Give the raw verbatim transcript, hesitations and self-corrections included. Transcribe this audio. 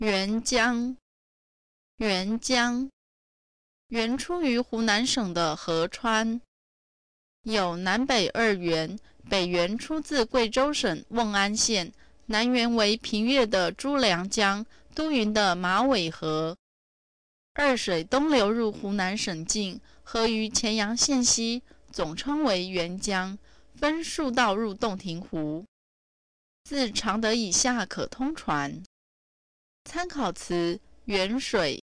沅江，沅江，源出于湖南省的合川，有南北二沅，北沅出自贵州省瓮安县，南沅为平越的朱良江、都匀的马尾河。二水东流入湖南省境，合于乾阳县西，总称为沅江，分数道入洞庭湖。自常德以下可通船。参考词：沅水、